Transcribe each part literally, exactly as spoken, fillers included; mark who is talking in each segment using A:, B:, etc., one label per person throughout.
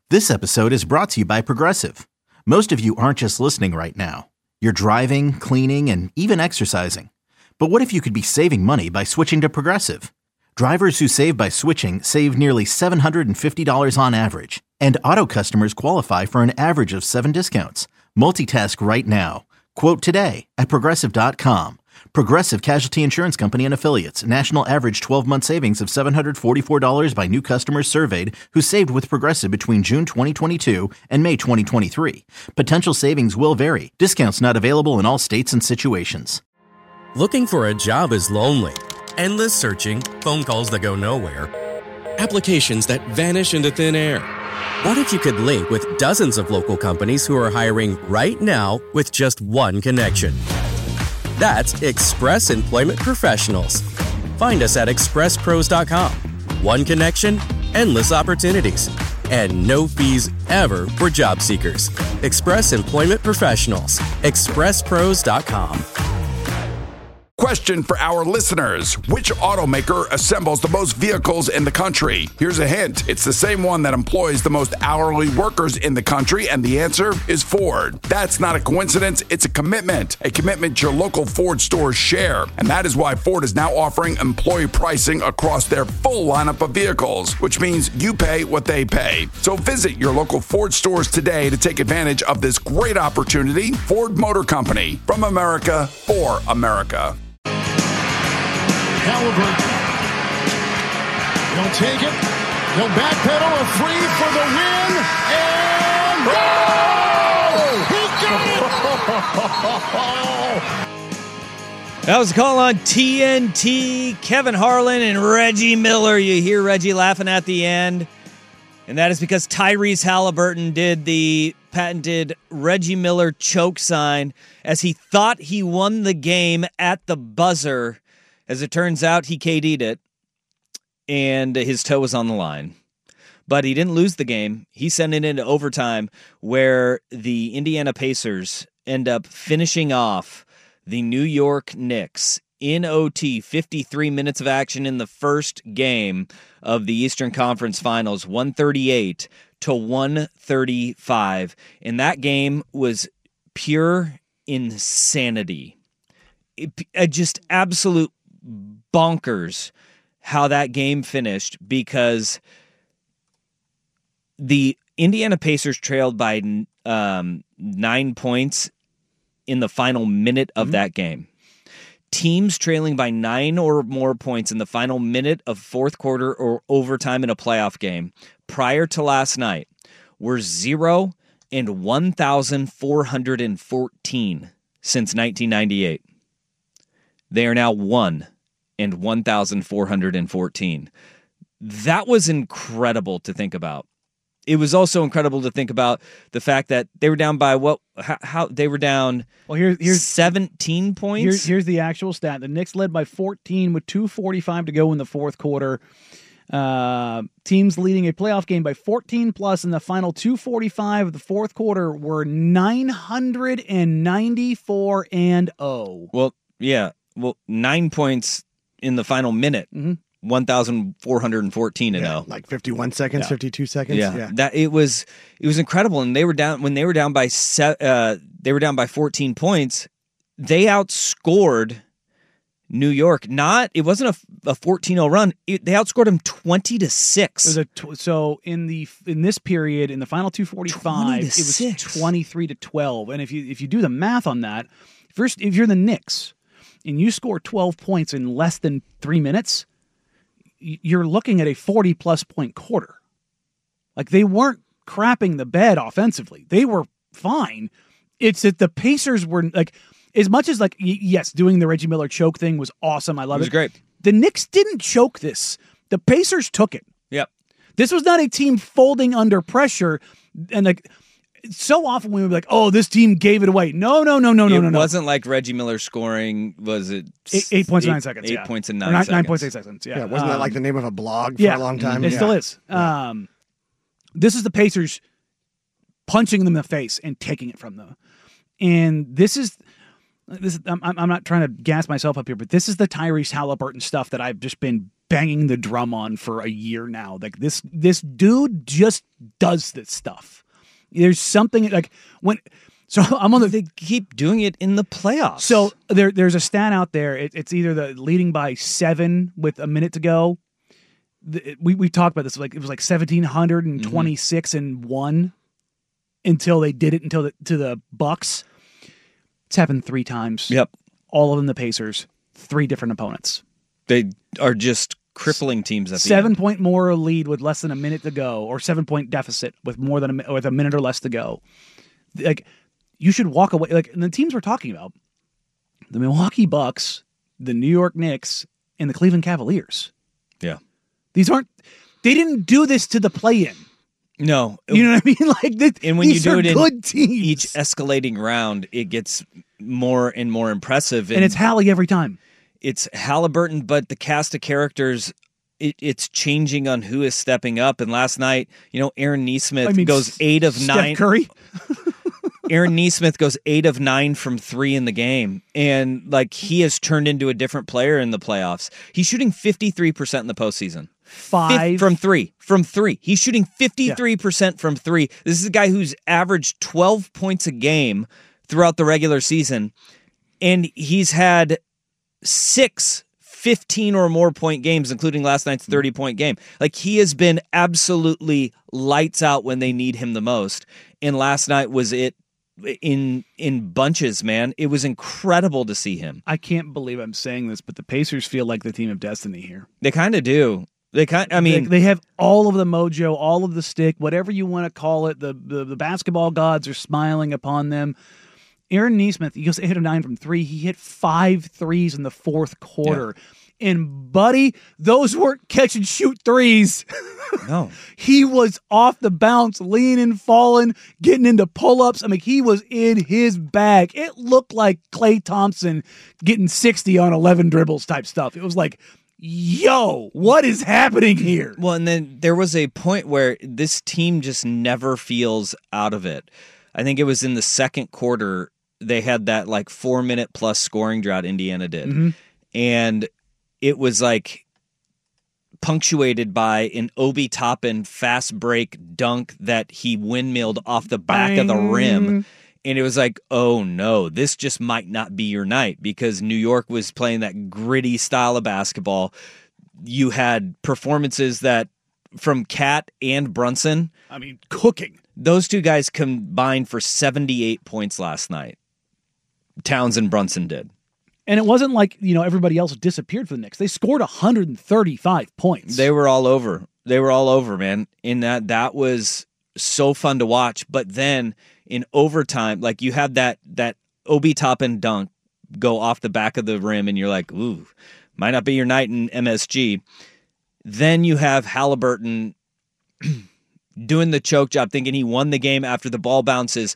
A: This episode is brought to you by Progressive. Most of you aren't just listening right now. You're driving, cleaning, and even exercising. But what if you could be saving money by switching to Progressive? Drivers who save by switching save nearly seven hundred fifty dollars on average. And auto customers qualify for an average of seven discounts. Multitask right now. Quote today at Progressive dot com. Progressive Casualty Insurance Company and Affiliates. National average twelve-month savings of seven hundred forty-four dollars by new customers surveyed who saved with Progressive between June twenty twenty-two and May twenty twenty-three. Potential savings will vary. Discounts not available in all states and situations.
B: Looking for a job is lonely. Endless searching, phone calls that go nowhere, applications that vanish into thin air. What if you could link with dozens of local companies who are hiring right now with just one connection? That's Express Employment Professionals. Find us at express pros dot com. One connection, endless opportunities, and no fees ever for job seekers. Express Employment Professionals. express pros dot com.
C: Question for our listeners. Which automaker assembles the most vehicles in the country? Here's a hint. It's the same one that employs the most hourly workers in the country, and the answer is Ford. That's not a coincidence. It's a commitment. A commitment your local Ford stores share. And that is why Ford is now offering employee pricing across their full lineup of vehicles, which means you pay what they pay. So visit your local Ford stores today to take advantage of this great opportunity. Ford Motor Company. From America, for America.
D: Halliburton. He'll take it. He'll backpedal a three for the win. And goal! He got it!
E: That was a call on T N T. Kevin Harlan and Reggie Miller. You hear Reggie laughing at the end. And that is because Tyrese Halliburton did the patented Reggie Miller choke sign as he thought he won the game at the buzzer. As it turns out, he K D'd it, and his toe was on the line. But he didn't lose the game. He sent it into overtime, where the Indiana Pacers end up finishing off the New York Knicks in O T, fifty-three minutes of action in the first game of the Eastern Conference Finals, one thirty-eight to one thirty-five. And that game was pure insanity. It, it just absolute bonkers how that game finished, because the Indiana Pacers trailed by um, nine points in the final minute of mm-hmm. that game. Teams trailing by nine or more points in the final minute of fourth quarter or overtime in a playoff game prior to last night were zero and one thousand four hundred fourteen since nineteen ninety-eight. They are now one and one thousand four hundred fourteen. That was incredible to think about. It was also incredible to think about the fact that they were down by what? How, how they were down?
F: Well, here's here's
E: seventeen points.
F: Here's here's the actual stat. The Knicks led by fourteen with two forty-five to go in the fourth quarter. Uh, teams leading a playoff game by fourteen plus in the final two forty-five of the fourth quarter were nine hundred ninety-four and oh.
E: Well, yeah. Well, nine points in the final minute, mm-hmm. one thousand four hundred fourteen and
G: yeah,
E: oh,
G: like fifty-one seconds,
E: yeah.
G: fifty-two seconds.
E: Yeah.
G: yeah,
E: that it was it was incredible, and they were down when they were down by se- uh, they were down by fourteen points. They outscored New York. Not it wasn't a, a fourteen oh run. It, they outscored them twenty to six.
F: It was a tw- so in the in this period in the final two forty-five, it was
E: six.
F: twenty-three to twelve. And if you if you do the math on that, first if you're the Knicks and you score twelve points in less than three minutes, you're looking at a forty-plus point quarter. Like, they weren't crapping the bed offensively. They were fine. It's that the Pacers were, like, as much as, like, y- yes, doing the Reggie Miller choke thing was awesome. I love it.
E: It was great.
F: The Knicks didn't choke this. The Pacers took it.
E: Yep.
F: This was not a team folding under pressure. And, like, so often we would be like, oh, this team gave it away. No, no, no, no, no,
E: it
F: no, no.
E: It wasn't like Reggie Miller scoring, was it?
F: Eight, eight points, eight, nine seconds.
E: Eight
F: yeah.
E: points and nine,
F: nine
E: seconds.
F: Nine points, eight seconds. Yeah.
G: yeah wasn't
F: um,
G: that like the name of a blog for
F: yeah,
G: a long time?
F: It
G: yeah.
F: still is.
G: Yeah.
F: Um, this is the Pacers punching them in the face and taking it from them. And this is, this. I'm, I'm not trying to gas myself up here, but this is the Tyrese Halliburton stuff that I've just been banging the drum on for a year now. Like this, this dude just does this stuff. There's something like when. So I'm on the.
E: They keep doing it in the playoffs.
F: So there, there's a stat out there. It, it's either the leading by seven with a minute to go. The, we we talked about this. Like it was like seventeen twenty-six mm-hmm. and one until they did it until the, to the Bucks. It's happened three times.
E: Yep,
F: all of them the Pacers. Three different opponents.
E: They are just crippling teams at the
F: seven
E: end.
F: point more lead with less than a minute to go, or seven point deficit with more than a, with a minute or less to go. Like. You should walk away. Like and the teams we're talking about, the Milwaukee Bucks, the New York Knicks, and the Cleveland Cavaliers.
E: Yeah.
F: These aren't, they didn't do this to the play-in.
E: No.
F: You know what I mean? Like this,
E: and when
F: these
E: you do
F: are
E: it
F: good
E: in
F: teams.
E: Each escalating round, it gets more and more impressive. And,
F: and it's Hallie every time.
E: It's Halliburton, but the cast of characters, it, it's changing on who is stepping up. And last night, you know, Aaron Nesmith I mean, goes eight of
F: Steph
E: nine.
F: Curry?
E: Aaron Nesmith goes eight of nine from three in the game. And like he has turned into a different player in the playoffs. He's shooting fifty-three percent in the postseason.
F: Five.
E: Fif- from three. From three. He's shooting fifty-three percent yeah. from three. This is a guy who's averaged twelve points a game throughout the regular season. And he's had six fifteen or more point games, including last night's thirty point game. Like he has been absolutely lights out when they need him the most. And last night was it in in bunches, man. It was incredible to see him.
F: I can't believe I'm saying this, but the Pacers feel like the team of destiny here.
E: They kind of do. They kind I mean
F: they, they have all of the mojo, all of the stick, whatever you want to call it. The, the the basketball gods are smiling upon them. Aaron Nesmith, he goes eight of nine from three. He hit five threes in the fourth quarter. Yeah. And, buddy, those weren't catch-and-shoot threes.
E: No.
F: He was off the bounce, leaning, falling, getting into pull-ups. I mean, he was in his bag. It looked like Klay Thompson getting sixty on eleven dribbles type stuff. It was like, yo, what is happening here?
E: Well, and then there was a point where this team just never feels out of it. I think it was in the second quarter they had that, like, four-minute-plus scoring drought Indiana did.
F: Mm-hmm.
E: And it was like punctuated by an Obi Toppin fast break dunk that he windmilled off the back Bang. of the rim. And it was like, oh no, this just might not be your night because New York was playing that gritty style of basketball. You had performances that from Cat and Brunson.
F: I mean, cooking.
E: Those two guys combined for seventy-eight points last night. Towns and Brunson did.
F: And it wasn't like, you know, everybody else disappeared for the Knicks. They scored one hundred thirty-five points.
E: They were all over. They were all over, man. In that, that was so fun to watch. But then in overtime, like you have that that Obi Toppin dunk go off the back of the rim, and you're like, ooh, might not be your night in M S G. Then you have Halliburton doing the choke job, thinking he won the game after the ball bounces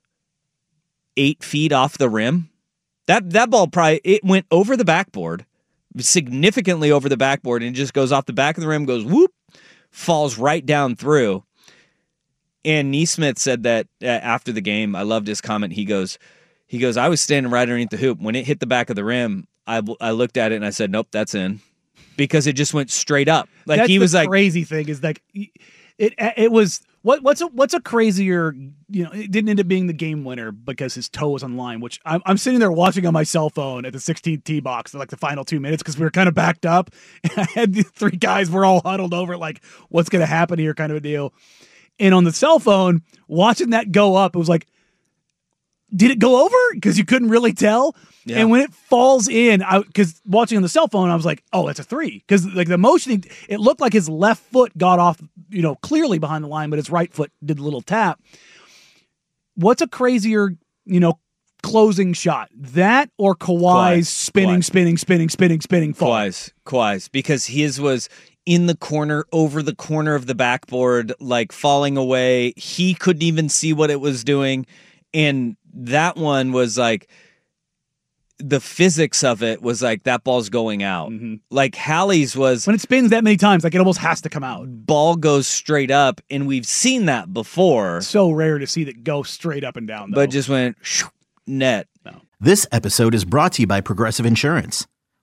E: eight feet off the rim. That that ball probably, it went over the backboard, significantly over the backboard, and it just goes off the back of the rim, goes whoop, falls right down through. And Nesmith said that uh, after the game, I loved his comment. He goes, he goes, I was standing right underneath the hoop. When it hit the back of the rim, I, I looked at it and I said, nope, that's in. Because it just went straight up. Like
F: that's
E: he was
F: the
E: like,
F: crazy thing is like, it it was, what what's a, what's a crazier, you know, it didn't end up being the game winner because his toe was on line, which I'm, I'm sitting there watching on my cell phone at the sixteenth tee box for like the final two minutes because we were kind of backed up. And I had the three guys, we're all huddled over like, what's going to happen here kind of a deal. And on the cell phone, watching that go up, it was like, did it go over? Because you couldn't really tell. Yeah. And when it falls in, because watching on the cell phone, I was like, oh, that's a three. Because like the motioning, it looked like his left foot got off, you know, clearly behind the line, but his right foot did a little tap. What's a crazier, you know, closing shot? That or Kawhi's
E: Kawhi.
F: spinning,
E: Kawhi.
F: spinning, spinning, spinning, spinning fall?
E: Kawhi's. Kawhi's. Because his was in the corner, over the corner of the backboard, like falling away. He couldn't even see what it was doing. And that one was like, the physics of it was like, that ball's going out.
F: Mm-hmm.
E: Like Hallie's was,
F: when it spins that many times, like it almost has to come out.
E: Ball goes straight up, and we've seen that before.
F: So rare to see that go straight up and down, though.
E: But just went shoo, net.
F: No.
A: This episode is brought to you by Progressive Insurance.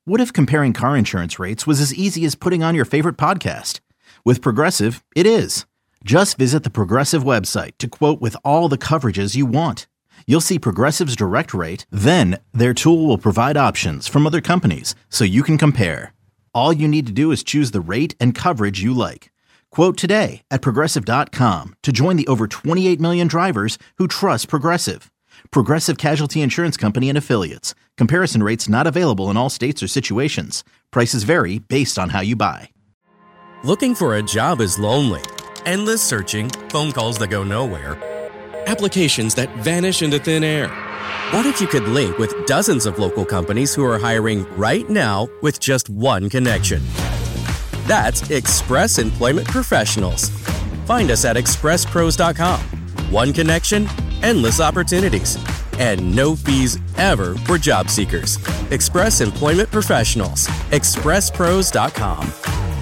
A: What if comparing car insurance rates was as easy as putting on your favorite podcast? With Progressive, it is. Just visit the Progressive website to quote with all the coverages you want. You'll see Progressive's direct rate, then their tool will provide options from other companies so you can compare. All you need to do is choose the rate and coverage you like. Quote today at Progressive dot com to join the over twenty-eight million drivers who trust Progressive. Progressive Casualty Insurance Company and Affiliates. Comparison rates not available in all states or situations. Prices vary based on how you buy.
B: Looking for a job is lonely. Endless searching, phone calls that go nowhere, applications that vanish into thin air. What if you could link with dozens of local companies who are hiring right now with just one connection? That's Express Employment Professionals. Find us at express pros dot com. One connection, endless opportunities, and no fees ever for job seekers. Express Employment Professionals. express pros dot com.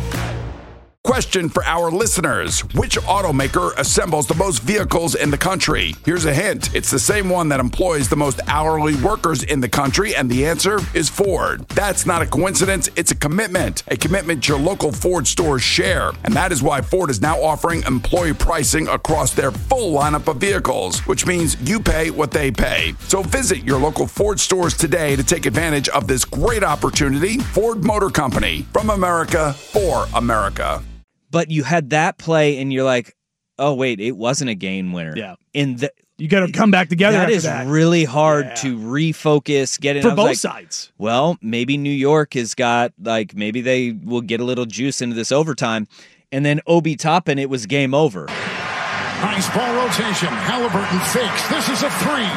C: Question for our listeners. Which automaker assembles the most vehicles in the country? Here's a hint. It's the same one that employs the most hourly workers in the country, and the answer is Ford. That's not a coincidence. It's a commitment. A commitment your local Ford stores share. And that is why Ford is now offering employee pricing across their full lineup of vehicles, which means you pay what they pay. So visit your local Ford stores today to take advantage of this great opportunity. Ford Motor Company. From America, for America.
E: But you had that play, and you're like, oh, wait, it wasn't a game winner.
F: Yeah.
E: And the,
F: You got to come back together
E: that
F: after
E: is
F: that.
E: really hard
F: Yeah.
E: to refocus, get in.
F: For
E: I was
F: both
E: like,
F: sides.
E: Well, maybe New York has got, like, maybe they will get a little juice into this overtime. And then Obi Toppin, it was game over.
D: Nice ball rotation. Halliburton fakes. This is a three.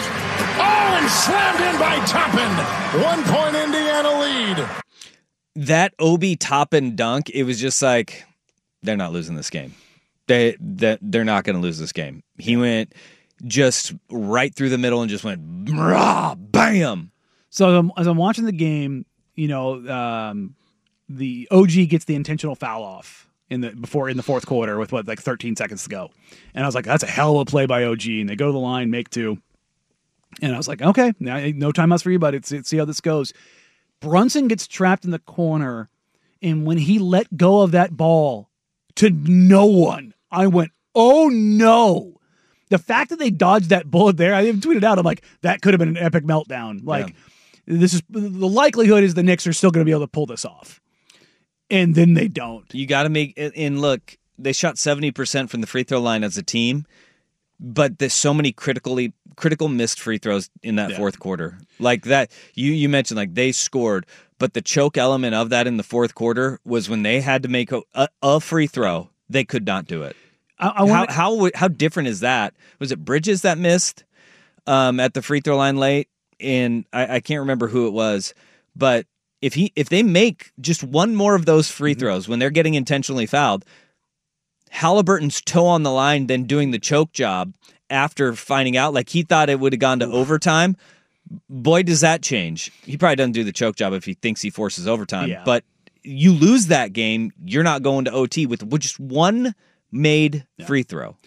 D: Oh, and slammed in by Toppin. One point Indiana lead.
E: That Obi Toppin dunk, it was just like, they're not losing this game. They, they, they're not going to lose this game. He went just right through the middle and just went, rah, bam.
F: So as I'm, as I'm watching the game, you know, um, the O G gets the intentional foul off in the before in the fourth quarter with what like thirteen seconds to go, and I was like, that's a hell of a play by O G. And they go to the line, make two, and I was like, okay, now no timeouts for you, but it's, it's see how this goes. Brunson gets trapped in the corner, and when he let go of that ball to no one, I went, oh no. The fact that they dodged that bullet there, I even tweeted out, I'm like, that could have been an epic meltdown. Like, yeah. this is the likelihood is the Knicks are still going to be able to pull this off. And then they don't.
E: You got to make, and look, they shot seventy percent from the free throw line as a team, but there's so many critically critical missed free throws in that yeah. fourth quarter. Like that, you, you mentioned, like, they scored, but the choke element of that in the fourth quarter was when they had to make a, a, a free throw, they could not do it.
F: I, I wanna,
E: how, how how different is that? Was it Bridges that missed um, at the free throw line late? And I, I can't remember who it was, but if he if they make just one more of those free throws mm-hmm. when they're getting intentionally fouled, Halliburton's toe on the line, then doing the choke job after finding out, like he thought it would have gone to Oof. overtime. Boy, does that change. He probably doesn't do the choke job if he thinks he forces overtime. Yeah. But you lose that game, you're not going to O T with just one made yeah. free throw.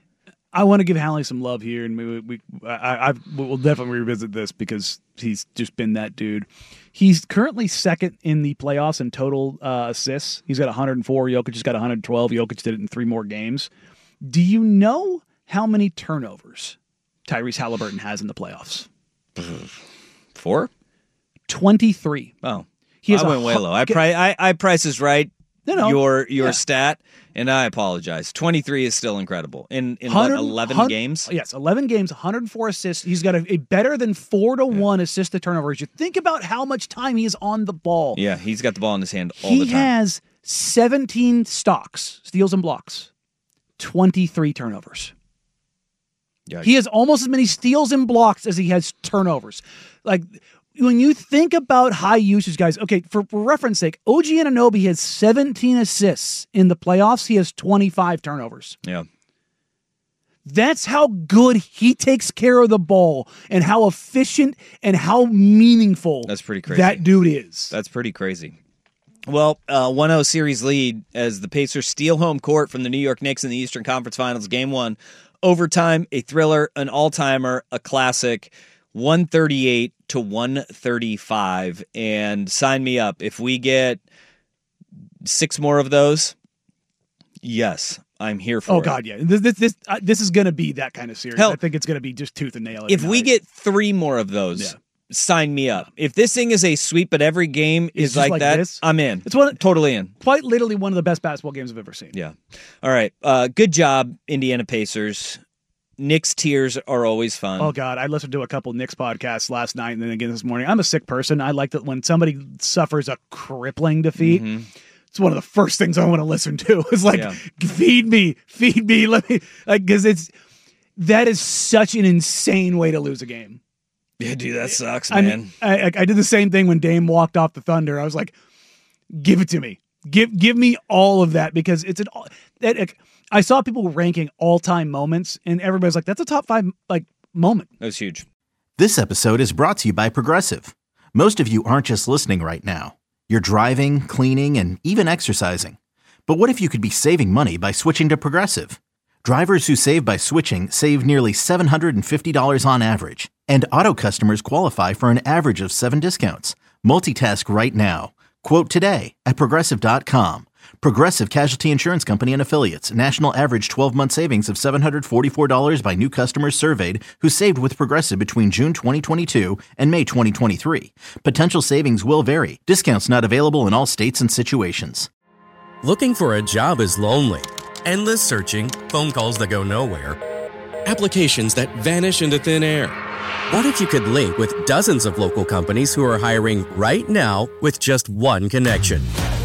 F: I want to give Hallie some love here, and we, we I, I we'll definitely revisit this because he's just been that dude. He's currently second in the playoffs in total uh, assists. He's got one hundred four. Jokic has got one hundred twelve. Jokic did it in three more games. Do you know how many turnovers Tyrese Halliburton has in the playoffs?
E: Four?
F: twenty-three.
E: Oh,
F: he has
E: I went way low. I, pri- I, I price is right.
F: No, no.
E: Your your
F: yeah.
E: stat, and I apologize. twenty-three is still incredible. In in what, eleven games?
F: Yes, eleven games, one hundred four assists. He's got a, a better than four to one yeah. assist to turnovers. You think about how much time he's on the ball.
E: Yeah, he's got the ball in his hand all
F: he
E: the time.
F: He has seventeen stocks, steals and blocks, twenty-three turnovers. Yikes. He has almost as many steals and blocks as he has turnovers. Like, when you think about high usage guys, okay, for, for reference sake, O G Anunoby has seventeen assists in the playoffs. He has twenty-five turnovers.
E: Yeah.
F: That's how good he takes care of the ball and how efficient and how meaningful
E: That's pretty crazy.
F: that dude is.
E: That's pretty crazy. Well, uh, one oh series lead as the Pacers steal home court from the New York Knicks in the Eastern Conference Finals. Game one, overtime, a thriller, an all-timer, a classic. one thirty-eight to one thirty-five, and sign me up. If we get six more of those, yes, I'm here for
F: oh,
E: it.
F: Oh, God, yeah. This this this, uh, this is going to be that kind of series.
E: Hell,
F: I think it's going to be just tooth and nail.
E: If we
F: night.
E: get three more of those, yeah. sign me up. If this thing is a sweep, but every game
F: it's
E: is like,
F: like
E: that,
F: this,
E: I'm in.
F: It's one,
E: totally in.
F: Quite literally one of the best basketball games I've ever seen.
E: Yeah. All right. Uh, good job, Indiana Pacers. Knicks tears are always fun.
F: Oh, God. I listened to a couple Knicks podcasts last night and then again this morning. I'm a sick person. I like that when somebody suffers a crippling defeat, mm-hmm. it's one of the first things I want to listen to. It's like, yeah. feed me, feed me, let me, like, because it's, that is such an insane way to lose a game.
E: Yeah, dude, that sucks,
F: I
E: man.
F: Mean, I, I did the same thing when Dame walked off the Thunder. I was like, give it to me. Give give me all of that, because it's an that it, I saw people ranking all-time moments, and everybody's like, that's a top five like moment.
E: That was huge.
A: This episode is brought to you by Progressive. Most of you aren't just listening right now. You're driving, cleaning, and even exercising. But what if you could be saving money by switching to Progressive? Drivers who save by switching save nearly seven hundred fifty dollars on average. And auto customers qualify for an average of seven discounts. Multitask right now. Quote today at Progressive dot com. Progressive Casualty Insurance Company and Affiliates. National average twelve-month savings of seven hundred forty-four dollars by new customers surveyed who saved with Progressive between June twenty twenty-two and May twenty twenty-three. Potential savings will vary. Discounts not available in all states and situations.
B: Looking for a job is lonely. Endless searching, phone calls that go nowhere, applications that vanish into thin air. What if you could link with dozens of local companies who are hiring right now with just one connection?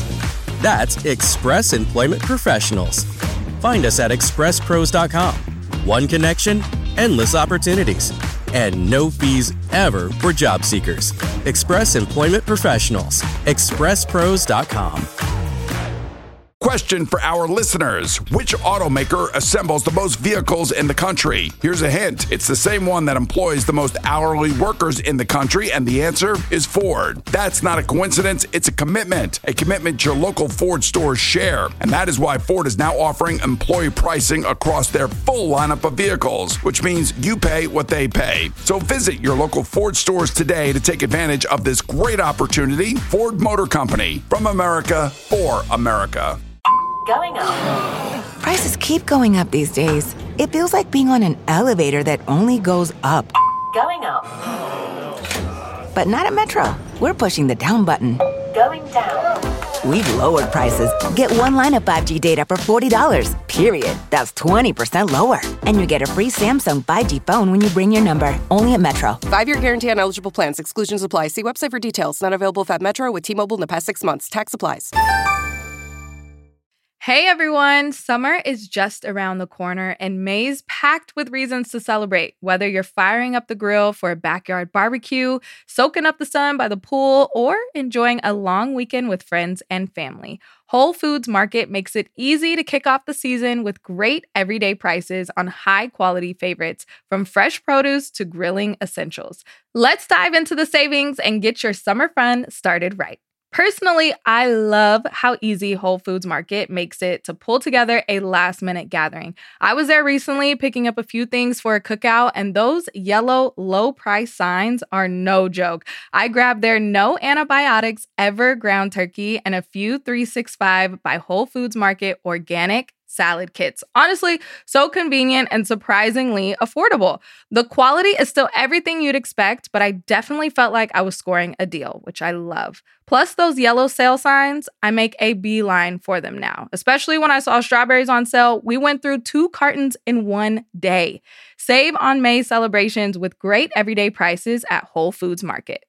B: That's Express Employment Professionals. Find us at express pros dot com. One connection, endless opportunities, and no fees ever for job seekers. Express Employment Professionals. express pros dot com.
C: Question for our listeners. Which automaker assembles the most vehicles in the country? Here's a hint. It's the same one that employs the most hourly workers in the country, and the answer is Ford. That's not a coincidence. It's a commitment. A commitment your local Ford stores share. And that is why Ford is now offering employee pricing across their full lineup of vehicles, which means you pay what they pay. So visit your local Ford stores today to take advantage of this great opportunity. Ford Motor Company. From America, for America.
G: Going up. Prices keep going up these days. It feels like being on an elevator that only goes up. Going up. But not at Metro. We're pushing the down button. Going down. We've lowered prices. Get one line of five G data for forty dollars, period. That's twenty percent lower. And you get a free Samsung five G phone when you bring your number. Only at Metro.
H: Five-year guarantee on eligible plans. Exclusions apply. See website for details. Not available at Metro with T-Mobile in the past six months. Tax applies.
I: Hey everyone, summer is just around the corner and May's packed with reasons to celebrate. Whether you're firing up the grill for a backyard barbecue, soaking up the sun by the pool, or enjoying a long weekend with friends and family, Whole Foods Market makes it easy to kick off the season with great everyday prices on high-quality favorites, from fresh produce to grilling essentials. Let's dive into the savings and get your summer fun started right. Personally, I love how easy Whole Foods Market makes it to pull together a last-minute gathering. I was there recently picking up a few things for a cookout, and those yellow low-price signs are no joke. I grabbed their no antibiotics ever ground turkey and a few three sixty-five by Whole Foods Market organic salad kits. Honestly, so convenient and surprisingly affordable. The quality is still everything you'd expect, but I definitely felt like I was scoring a deal, which I love. Plus those yellow sale signs, I make a beeline for them now. Especially when I saw strawberries on sale, we went through two cartons in one day. Save on May celebrations with great everyday prices at Whole Foods Market.